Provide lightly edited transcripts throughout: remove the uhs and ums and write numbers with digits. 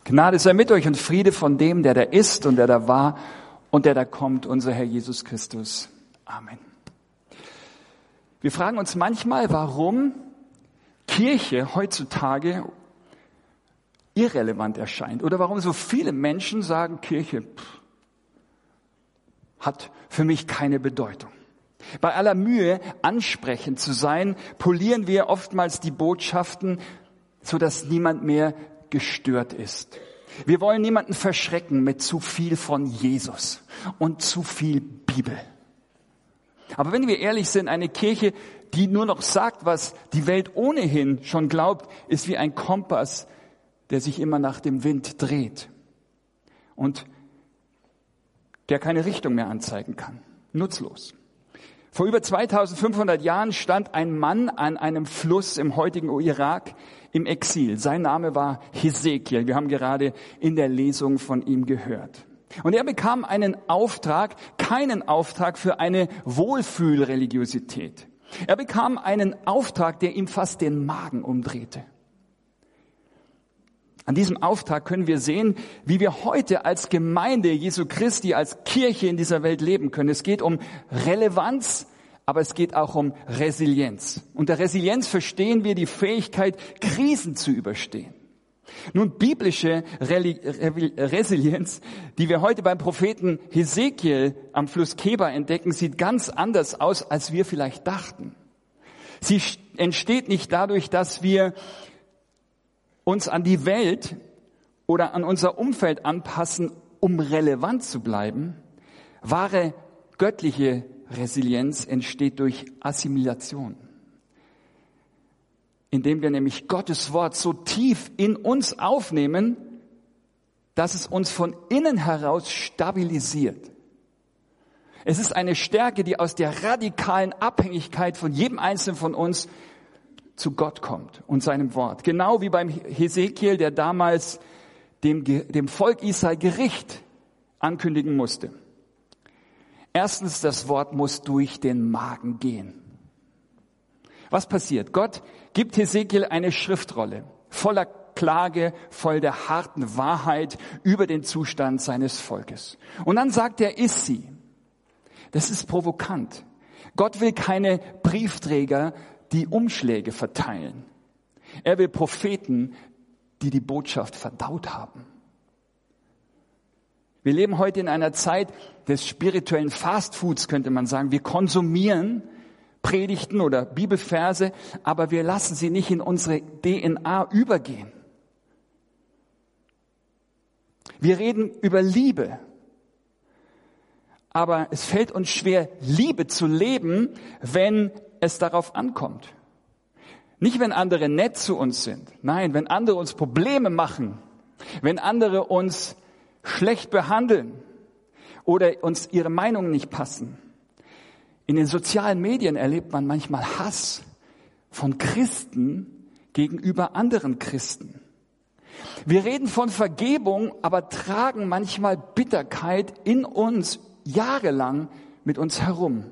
Gnade sei mit euch und Friede von dem, der da ist und der da war und der da kommt, unser Herr Jesus Christus. Amen. Wir fragen uns manchmal, warum Kirche heutzutage irrelevant erscheint oder warum so viele Menschen sagen, Kirche hat für mich keine Bedeutung. Bei aller Mühe, ansprechend zu sein, polieren wir oftmals die Botschaften, sodass niemand mehr gestört ist. Wir wollen niemanden verschrecken mit zu viel von Jesus und zu viel Bibel. Aber wenn wir ehrlich sind, eine Kirche, die nur noch sagt, was die Welt ohnehin schon glaubt, ist wie ein Kompass, der sich immer nach dem Wind dreht und der keine Richtung mehr anzeigen kann. Nutzlos. Vor über 2500 Jahren stand ein Mann an einem Fluss im heutigen Irak im Exil. Sein Name war Hesekiel. Wir haben gerade in der Lesung von ihm gehört. Und er bekam einen Auftrag, keinen Auftrag für eine Wohlfühlreligiosität. Er bekam einen Auftrag, der ihm fast den Magen umdrehte. An diesem Auftrag können wir sehen, wie wir heute als Gemeinde Jesu Christi, als Kirche in dieser Welt leben können. Es geht um Relevanz, aber es geht auch um Resilienz. Unter Resilienz verstehen wir die Fähigkeit, Krisen zu überstehen. Nun, biblische Resilienz, die wir heute beim Propheten Hesekiel am Fluss Kebar entdecken, sieht ganz anders aus, als wir vielleicht dachten. Sie entsteht nicht dadurch, dass wir uns an die Welt oder an unser Umfeld anpassen, um relevant zu bleiben. Wahre göttliche Resilienz entsteht durch Assimilation, indem wir nämlich Gottes Wort so tief in uns aufnehmen, dass es uns von innen heraus stabilisiert. Es ist eine Stärke, die aus der radikalen Abhängigkeit von jedem Einzelnen von uns zu Gott kommt und seinem Wort. Genau wie beim Hesekiel, der damals dem Volk Israel Gericht ankündigen musste. Erstens, das Wort muss durch den Magen gehen. Was passiert? Gott gibt Hesekiel eine Schriftrolle voller Klage, voll der harten Wahrheit über den Zustand seines Volkes. Und dann sagt er, iss sie. Das ist provokant. Gott will keine Briefträger, die Umschläge verteilen. Er will Propheten, die die Botschaft verdaut haben. Wir leben heute in einer Zeit des spirituellen Fastfoods, könnte man sagen. Wir konsumieren Predigten oder Bibelverse, aber wir lassen sie nicht in unsere DNA übergehen. Wir reden über Liebe, aber es fällt uns schwer, Liebe zu leben, wenn es darauf ankommt. Nicht, wenn andere nett zu uns sind. Nein, wenn andere uns Probleme machen, wenn andere uns schlecht behandeln oder uns ihre Meinungen nicht passen. In den sozialen Medien erlebt man manchmal Hass von Christen gegenüber anderen Christen. Wir reden von Vergebung, aber tragen manchmal Bitterkeit in uns jahrelang mit uns herum.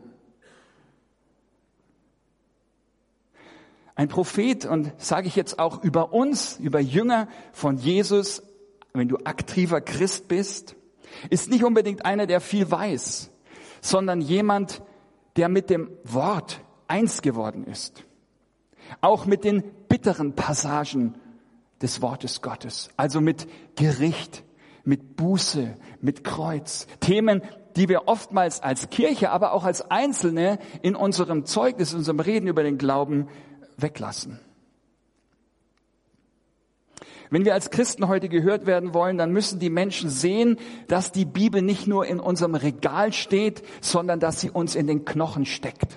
Ein Prophet, und sage ich jetzt auch über uns, über Jünger von Jesus, wenn du aktiver Christ bist, ist nicht unbedingt einer, der viel weiß, sondern jemand, der mit dem Wort eins geworden ist. Auch mit den bitteren Passagen des Wortes Gottes, also mit Gericht, mit Buße, mit Kreuz. Themen, die wir oftmals als Kirche, aber auch als Einzelne in unserem Zeugnis, in unserem Reden über den Glauben weglassen. Wenn wir als Christen heute gehört werden wollen, dann müssen die Menschen sehen, dass die Bibel nicht nur in unserem Regal steht, sondern dass sie uns in den Knochen steckt.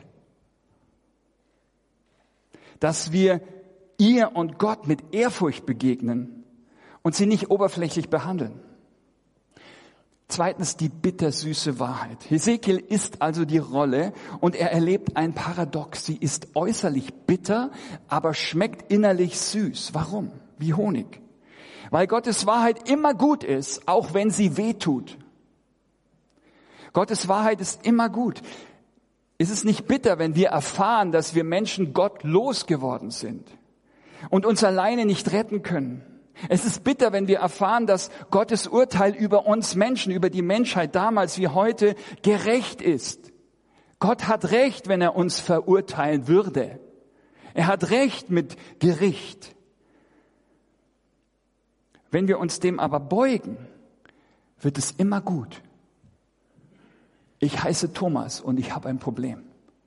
Dass wir ihr und Gott mit Ehrfurcht begegnen und sie nicht oberflächlich behandeln. Zweitens, die bittersüße Wahrheit. Hesekiel ist also die Rolle und er erlebt ein Paradox. Sie ist äußerlich bitter, aber schmeckt innerlich süß. Warum? Wie Honig. Weil Gottes Wahrheit immer gut ist, auch wenn sie weh tut. Gottes Wahrheit ist immer gut. Ist es nicht bitter, wenn wir erfahren, dass wir Menschen gottlos geworden sind und uns alleine nicht retten können? Es ist bitter, wenn wir erfahren, dass Gottes Urteil über uns Menschen, über die Menschheit damals wie heute gerecht ist. Gott hat Recht, wenn er uns verurteilen würde. Er hat Recht mit Gericht. Wenn wir uns dem aber beugen, wird es immer gut. Ich heiße Thomas und ich habe ein Problem.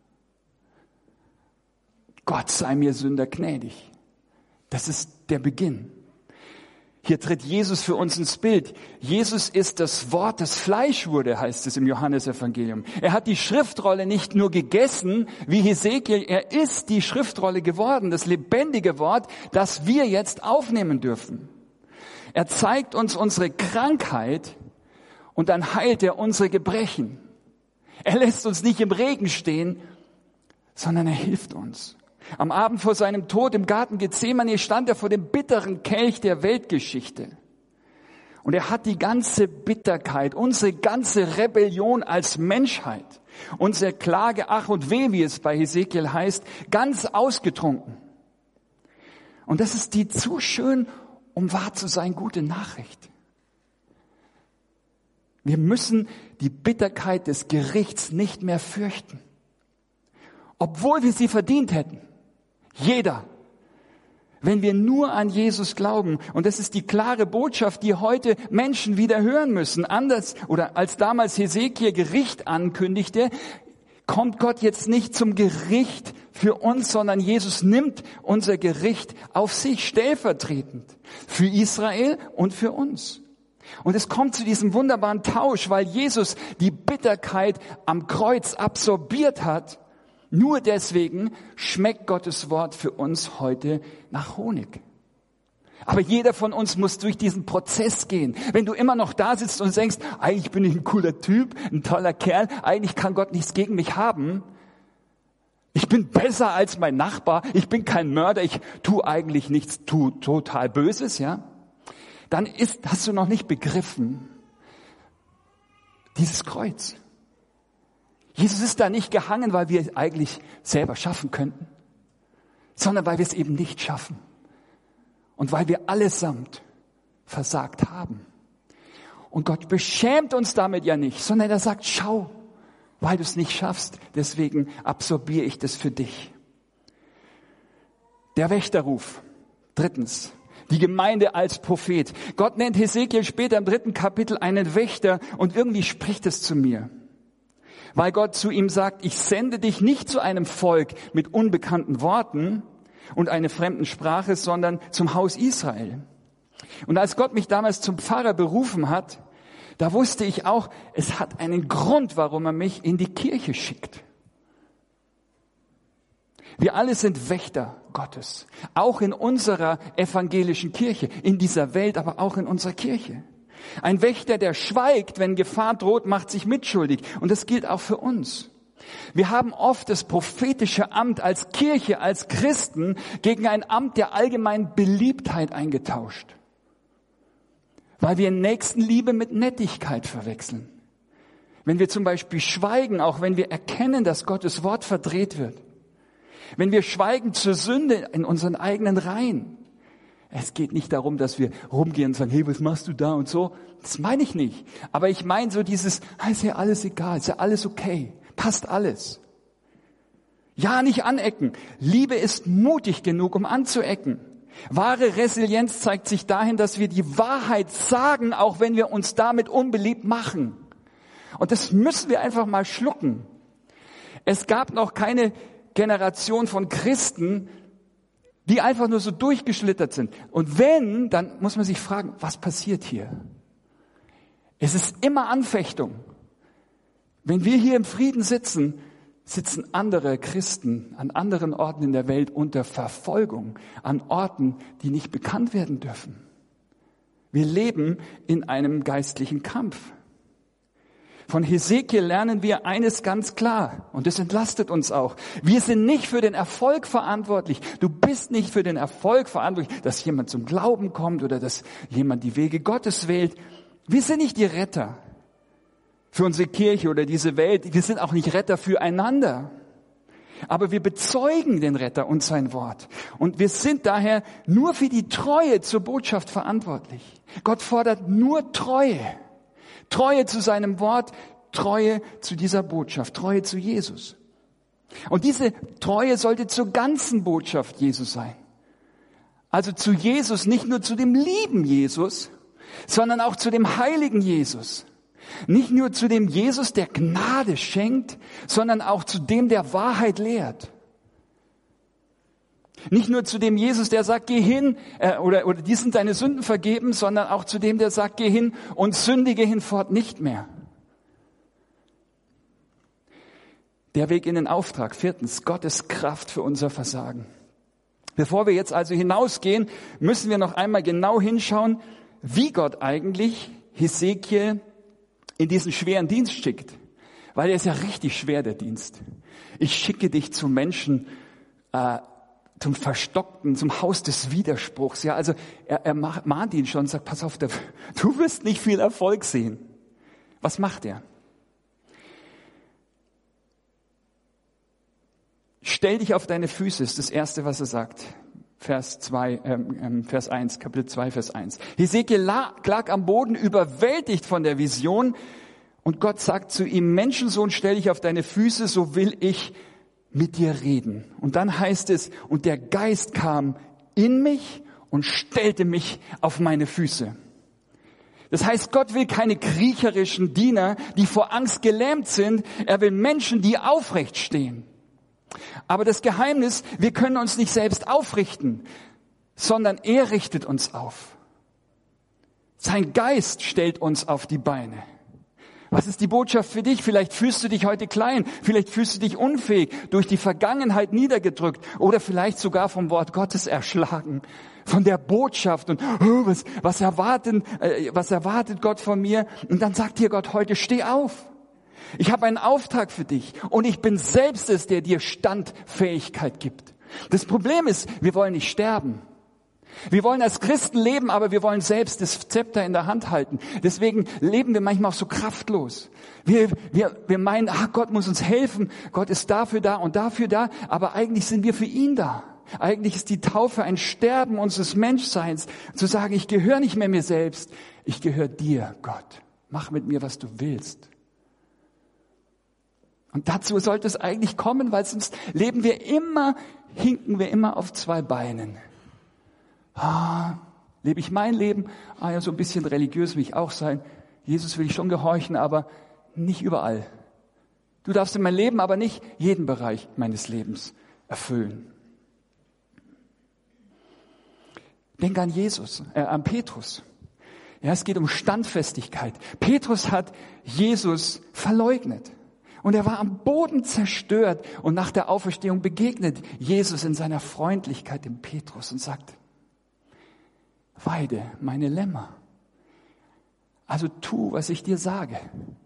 Gott sei mir Sünder gnädig. Das ist der Beginn. Hier tritt Jesus für uns ins Bild. Jesus ist das Wort, das Fleisch wurde, heißt es im Johannesevangelium. Er hat die Schriftrolle nicht nur gegessen, wie Hesekiel, er ist die Schriftrolle geworden, das lebendige Wort, das wir jetzt aufnehmen dürfen. Er zeigt uns unsere Krankheit und dann heilt er unsere Gebrechen. Er lässt uns nicht im Regen stehen, sondern er hilft uns. Am Abend vor seinem Tod im Garten Gethsemane stand er vor dem bitteren Kelch der Weltgeschichte. Und er hat die ganze Bitterkeit, unsere ganze Rebellion als Menschheit, unsere Klage, Ach und Weh, wie es bei Hesekiel heißt, ganz ausgetrunken. Und das ist die zu schön, um wahr zu sein, gute Nachricht. Wir müssen die Bitterkeit des Gerichts nicht mehr fürchten, obwohl wir sie verdient hätten. Jeder. Wenn wir nur an Jesus glauben, und das ist die klare Botschaft, die heute Menschen wieder hören müssen, anders oder als damals Hesekiel Gericht ankündigte, kommt Gott jetzt nicht zum Gericht für uns, sondern Jesus nimmt unser Gericht auf sich stellvertretend für Israel und für uns. Und es kommt zu diesem wunderbaren Tausch, weil Jesus die Bitterkeit am Kreuz absorbiert hat. Nur deswegen schmeckt Gottes Wort für uns heute nach Honig. Aber jeder von uns muss durch diesen Prozess gehen. Wenn du immer noch da sitzt und denkst, eigentlich bin ich ein cooler Typ, ein toller Kerl, eigentlich kann Gott nichts gegen mich haben. Ich bin besser als mein Nachbar, ich bin kein Mörder, ich tue eigentlich nichts total Böses, ja? Dann hast du noch nicht begriffen, dieses Kreuz. Jesus ist da nicht gehangen, weil wir es eigentlich selber schaffen könnten, sondern weil wir es eben nicht schaffen und weil wir allesamt versagt haben. Und Gott beschämt uns damit ja nicht, sondern er sagt, schau, weil du es nicht schaffst, deswegen absorbiere ich das für dich. Der Wächterruf. Drittens, die Gemeinde als Prophet. Gott nennt Hesekiel später im 3. Kapitel einen Wächter und irgendwie spricht es zu mir. Weil Gott zu ihm sagt, ich sende dich nicht zu einem Volk mit unbekannten Worten und einer fremden Sprache, sondern zum Haus Israel. Und als Gott mich damals zum Pfarrer berufen hat, da wusste ich auch, es hat einen Grund, warum er mich in die Kirche schickt. Wir alle sind Wächter Gottes, auch in unserer evangelischen Kirche, in dieser Welt, aber auch in unserer Kirche. Ein Wächter, der schweigt, wenn Gefahr droht, macht sich mitschuldig. Und das gilt auch für uns. Wir haben oft das prophetische Amt als Kirche, als Christen gegen ein Amt der allgemeinen Beliebtheit eingetauscht. Weil wir Nächstenliebe mit Nettigkeit verwechseln. Wenn wir zum Beispiel schweigen, auch wenn wir erkennen, dass Gottes Wort verdreht wird. Wenn wir schweigen zur Sünde in unseren eigenen Reihen. Es geht nicht darum, dass wir rumgehen und sagen, hey, was machst du da und so. Das meine ich nicht. Aber ich meine so dieses, ist ja alles egal, ist ja alles okay, passt alles. Ja, nicht anecken. Liebe ist mutig genug, um anzuecken. Wahre Resilienz zeigt sich dahin, dass wir die Wahrheit sagen, auch wenn wir uns damit unbeliebt machen. Und das müssen wir einfach mal schlucken. Es gab noch keine Generation von Christen, die einfach nur so durchgeschlittert sind. Und wenn, dann muss man sich fragen, was passiert hier? Es ist immer Anfechtung. Wenn wir hier im Frieden sitzen, sitzen andere Christen an anderen Orten in der Welt unter Verfolgung, an Orten, die nicht bekannt werden dürfen. Wir leben in einem geistlichen Kampf. Von Hesekiel lernen wir eines ganz klar, und das entlastet uns auch. Wir sind nicht für den Erfolg verantwortlich. Du bist nicht für den Erfolg verantwortlich, dass jemand zum Glauben kommt oder dass jemand die Wege Gottes wählt. Wir sind nicht die Retter für unsere Kirche oder diese Welt. Wir sind auch nicht Retter füreinander. Aber wir bezeugen den Retter und sein Wort. Und wir sind daher nur für die Treue zur Botschaft verantwortlich. Gott fordert nur Treue. Treue zu seinem Wort, Treue zu dieser Botschaft, Treue zu Jesus. Und diese Treue sollte zur ganzen Botschaft Jesus sein. Also zu Jesus, nicht nur zu dem lieben Jesus, sondern auch zu dem heiligen Jesus. Nicht nur zu dem Jesus, der Gnade schenkt, sondern auch zu dem, der Wahrheit lehrt. Nicht nur zu dem Jesus, der sagt, geh hin, oder die sind deine Sünden vergeben, sondern auch zu dem, der sagt, geh hin und sündige hinfort nicht mehr. Der Weg in den Auftrag. 4. Gottes Kraft für unser Versagen. Bevor wir jetzt also hinausgehen, müssen wir noch einmal genau hinschauen, wie Gott eigentlich Hesekiel in diesen schweren Dienst schickt. Weil der ist ja richtig schwer, der Dienst. Ich schicke dich zu Menschen, zum Verstockten, zum Haus des Widerspruchs. Ja, also er mahnt ihn schon und sagt, pass auf, du wirst nicht viel Erfolg sehen. Was macht er? Stell dich auf deine Füße, ist das Erste, was er sagt. Vers 1, Kapitel 2, Vers 1. Hesekiel lag am Boden, überwältigt von der Vision. Und Gott sagt zu ihm, Menschensohn, stell dich auf deine Füße, so will ich mit dir reden. Und dann heißt es, und der Geist kam in mich und stellte mich auf meine Füße. Das heißt, Gott will keine kriecherischen Diener, die vor Angst gelähmt sind. Er will Menschen, die aufrecht stehen. Aber das Geheimnis, wir können uns nicht selbst aufrichten, sondern er richtet uns auf. Sein Geist stellt uns auf die Beine. Was ist die Botschaft für dich? Vielleicht fühlst du dich heute klein, vielleicht fühlst du dich unfähig, durch die Vergangenheit niedergedrückt oder vielleicht sogar vom Wort Gottes erschlagen, von der Botschaft und was erwartet Gott von mir? Und dann sagt dir Gott heute, steh auf. Ich habe einen Auftrag für dich und ich bin selbst es, der dir Standfähigkeit gibt. Das Problem ist, wir wollen nicht sterben. Wir wollen als Christen leben, aber wir wollen selbst das Zepter in der Hand halten. Deswegen leben wir manchmal auch so kraftlos. Wir meinen, Gott muss uns helfen, Gott ist dafür da und dafür da, aber eigentlich sind wir für ihn da. Eigentlich ist die Taufe ein Sterben unseres Menschseins, zu sagen, ich gehöre nicht mehr mir selbst, ich gehöre dir, Gott. Mach mit mir, was du willst. Und dazu sollte es eigentlich kommen, weil sonst hinken wir immer auf zwei Beinen. Lebe ich mein Leben? Ja, so ein bisschen religiös will ich auch sein. Jesus will ich schon gehorchen, aber nicht überall. Du darfst in mein Leben aber nicht jeden Bereich meines Lebens erfüllen. Denk an an Petrus. Ja, es geht um Standfestigkeit. Petrus hat Jesus verleugnet. Und er war am Boden zerstört. Und nach der Auferstehung begegnet Jesus in seiner Freundlichkeit dem Petrus und sagt, weide meine Lämmer. Also tu, was ich dir sage.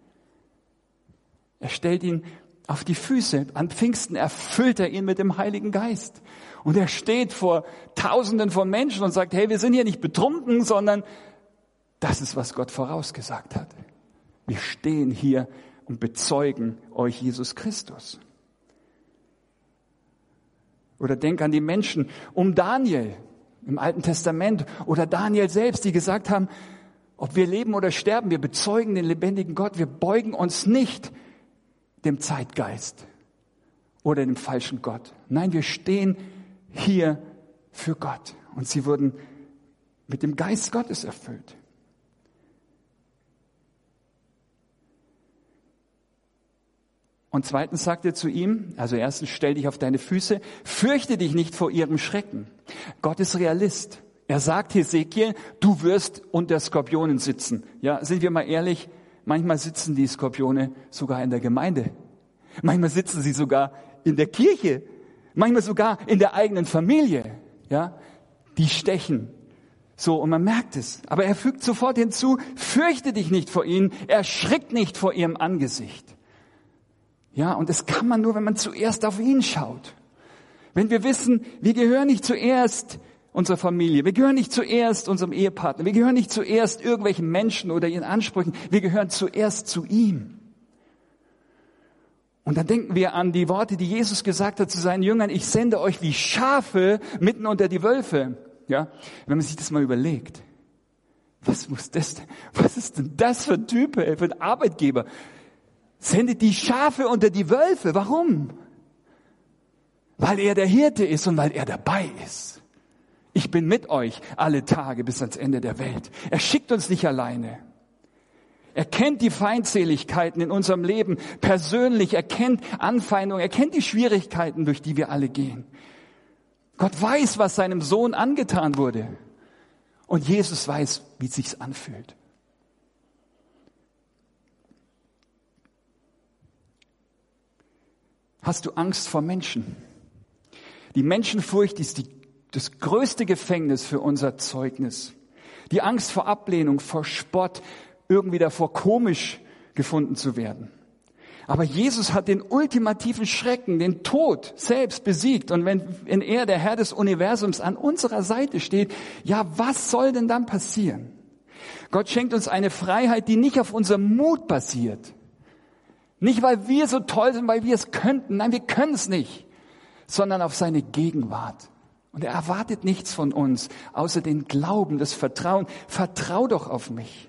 Er stellt ihn auf die Füße. An Pfingsten erfüllt er ihn mit dem Heiligen Geist. Und er steht vor Tausenden von Menschen und sagt, hey, wir sind hier nicht betrunken, sondern das ist, was Gott vorausgesagt hat. Wir stehen hier und bezeugen euch Jesus Christus. Oder denk an die Menschen um Daniel im Alten Testament oder Daniel selbst, die gesagt haben, ob wir leben oder sterben, wir bezeugen den lebendigen Gott, wir beugen uns nicht dem Zeitgeist oder dem falschen Gott. Nein, wir stehen hier für Gott. Und sie wurden mit dem Geist Gottes erfüllt. Und zweitens sagt er zu ihm, also erstens, stell dich auf deine Füße, fürchte dich nicht vor ihrem Schrecken. Gott ist Realist. Er sagt Hesekiel, du wirst unter Skorpionen sitzen. Ja, sind wir mal ehrlich, manchmal sitzen die Skorpione sogar in der Gemeinde. Manchmal sitzen sie sogar in der Kirche. Manchmal sogar in der eigenen Familie. Ja, die stechen. So, und man merkt es. Aber er fügt sofort hinzu, fürchte dich nicht vor ihnen, erschrick nicht vor ihrem Angesicht. Ja, und das kann man nur, wenn man zuerst auf ihn schaut. Wenn wir wissen, wir gehören nicht zuerst unserer Familie, wir gehören nicht zuerst unserem Ehepartner, wir gehören nicht zuerst irgendwelchen Menschen oder ihren Ansprüchen, wir gehören zuerst zu ihm. Und dann denken wir an die Worte, die Jesus gesagt hat zu seinen Jüngern, ich sende euch wie Schafe mitten unter die Wölfe. Ja, wenn man sich das mal überlegt. Was ist denn das für ein Typ, für ein Arbeitgeber? Sendet die Schafe unter die Wölfe. Warum? Weil er der Hirte ist und weil er dabei ist. Ich bin mit euch alle Tage bis ans Ende der Welt. Er schickt uns nicht alleine. Er kennt die Feindseligkeiten in unserem Leben persönlich. Er kennt Anfeindungen. Er kennt die Schwierigkeiten, durch die wir alle gehen. Gott weiß, was seinem Sohn angetan wurde. Und Jesus weiß, wie es sich anfühlt. Hast du Angst vor Menschen? Die Menschenfurcht ist das größte Gefängnis für unser Zeugnis. Die Angst vor Ablehnung, vor Spott, irgendwie davor komisch gefunden zu werden. Aber Jesus hat den ultimativen Schrecken, den Tod selbst besiegt. Und wenn er, der Herr des Universums, an unserer Seite steht, ja, was soll denn dann passieren? Gott schenkt uns eine Freiheit, die nicht auf unserem Mut basiert. Nicht, weil wir so toll sind, weil wir es könnten. Nein, wir können es nicht. Sondern auf seine Gegenwart. Und er erwartet nichts von uns, außer den Glauben, das Vertrauen. Vertrau doch auf mich.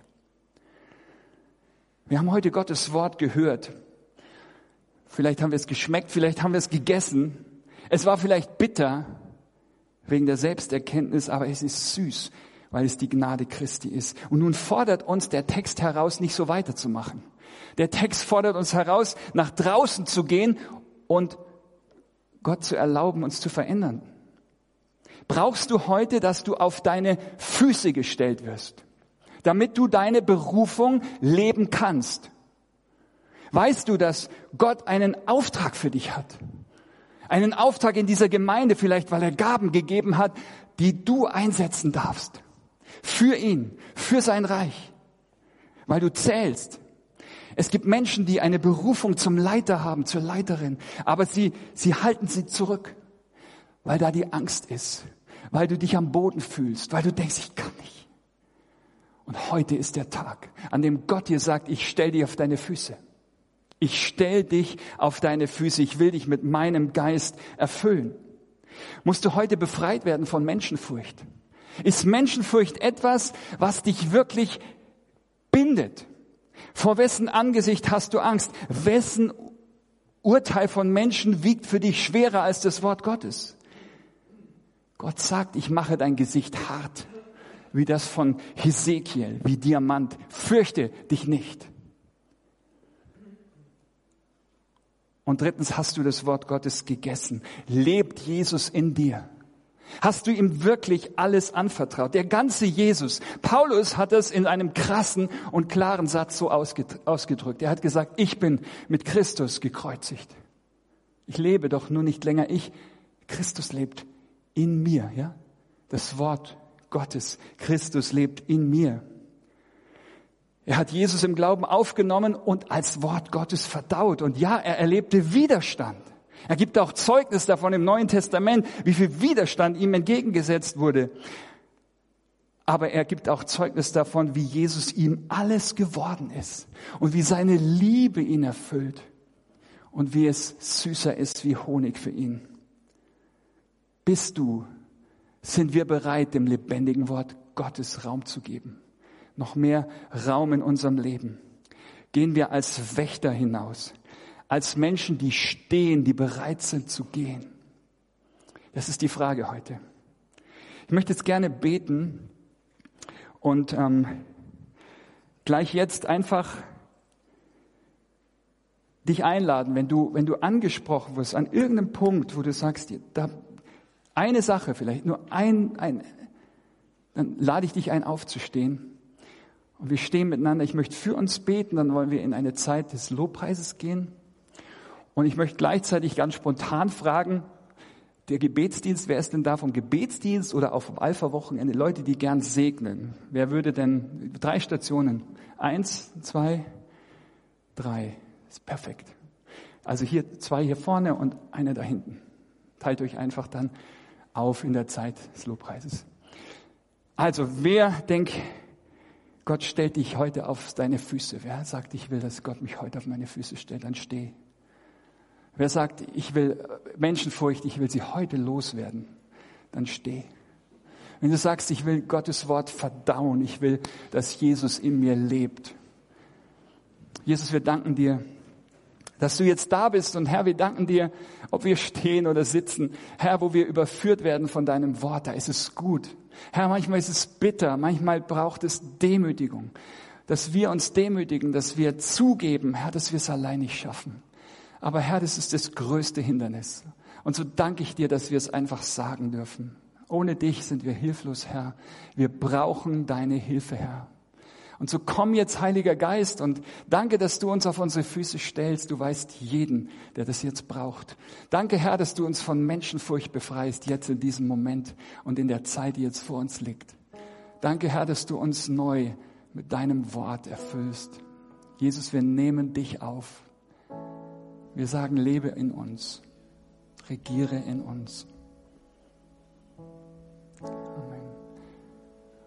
Wir haben heute Gottes Wort gehört. Vielleicht haben wir es geschmeckt, vielleicht haben wir es gegessen. Es war vielleicht bitter wegen der Selbsterkenntnis, aber es ist süß, weil es die Gnade Christi ist. Und nun fordert uns der Text heraus, nicht so weiterzumachen. Der Text fordert uns heraus, nach draußen zu gehen und Gott zu erlauben, uns zu verändern. Brauchst du heute, dass du auf deine Füße gestellt wirst, damit du deine Berufung leben kannst? Weißt du, dass Gott einen Auftrag für dich hat? Einen Auftrag in dieser Gemeinde vielleicht, weil er Gaben gegeben hat, die du einsetzen darfst. Für ihn, für sein Reich. Weil du zählst. Es gibt Menschen, die eine Berufung zum Leiter haben, zur Leiterin. Aber sie halten sie zurück. Weil da die Angst ist. Weil du dich am Boden fühlst. Weil du denkst, ich kann nicht. Und heute ist der Tag, an dem Gott dir sagt, ich stell dich auf deine Füße. Ich stell dich auf deine Füße. Ich will dich mit meinem Geist erfüllen. Musst du heute befreit werden von Menschenfurcht? Ist Menschenfurcht etwas, was dich wirklich bindet? Vor wessen Angesicht hast du Angst? Wessen Urteil von Menschen wiegt für dich schwerer als das Wort Gottes? Gott sagt, ich mache dein Gesicht hart, wie das von Hesekiel, wie Diamant. Fürchte dich nicht. Und drittens, hast du das Wort Gottes gegessen? Lebt Jesus in dir? Hast du ihm wirklich alles anvertraut? Der ganze Jesus. Paulus hat es in einem krassen und klaren Satz so ausgedrückt. Er hat gesagt, ich bin mit Christus gekreuzigt. Ich lebe doch nur nicht länger ich. Christus lebt in mir, ja? Das Wort Gottes. Christus lebt in mir. Er hat Jesus im Glauben aufgenommen und als Wort Gottes verdaut. Und ja, er erlebte Widerstand. Er gibt auch Zeugnis davon im Neuen Testament, wie viel Widerstand ihm entgegengesetzt wurde. Aber er gibt auch Zeugnis davon, wie Jesus ihm alles geworden ist und wie seine Liebe ihn erfüllt und wie es süßer ist wie Honig für ihn. Sind wir bereit, dem lebendigen Wort Gottes Raum zu geben? Noch mehr Raum in unserem Leben. Gehen wir als Wächter hinaus, als Menschen, die stehen, die bereit sind zu gehen. Das ist die Frage heute. Ich möchte jetzt gerne beten und gleich jetzt einfach dich einladen, wenn du angesprochen wirst an irgendeinem Punkt, wo du sagst, da eine Sache vielleicht, nur dann lade ich dich ein, aufzustehen. Und wir stehen miteinander. Ich möchte für uns beten, dann wollen wir in eine Zeit des Lobpreises gehen. Und ich möchte gleichzeitig ganz spontan fragen, der Gebetsdienst, wer ist denn da vom Gebetsdienst oder auch vom Alpha-Wochenende? Leute, die gern segnen. Wer würde denn, 3 Stationen, 1, 2, 3, ist perfekt. Also hier 2 hier vorne und eine da hinten. Teilt euch einfach dann auf in der Zeit des Lobpreises. Also wer denkt, Gott stellt dich heute auf deine Füße. Wer sagt, ich will, dass Gott mich heute auf meine Füße stellt, dann steh. Wer sagt, ich will Menschenfurcht, ich will sie heute loswerden, dann steh. Wenn du sagst, ich will Gottes Wort verdauen, ich will, dass Jesus in mir lebt. Jesus, wir danken dir, dass du jetzt da bist. Und Herr, wir danken dir, ob wir stehen oder sitzen. Herr, wo wir überführt werden von deinem Wort, da ist es gut. Herr, manchmal ist es bitter, manchmal braucht es Demütigung. Dass wir uns demütigen, dass wir zugeben, Herr, dass wir es allein nicht schaffen. Aber Herr, das ist das größte Hindernis. Und so danke ich dir, dass wir es einfach sagen dürfen. Ohne dich sind wir hilflos, Herr. Wir brauchen deine Hilfe, Herr. Und so komm jetzt, Heiliger Geist, und danke, dass du uns auf unsere Füße stellst. Du weißt jeden, der das jetzt braucht. Danke, Herr, dass du uns von Menschenfurcht befreist, jetzt in diesem Moment und in der Zeit, die jetzt vor uns liegt. Danke, Herr, dass du uns neu mit deinem Wort erfüllst. Jesus, wir nehmen dich auf. Wir sagen, lebe in uns, regiere in uns.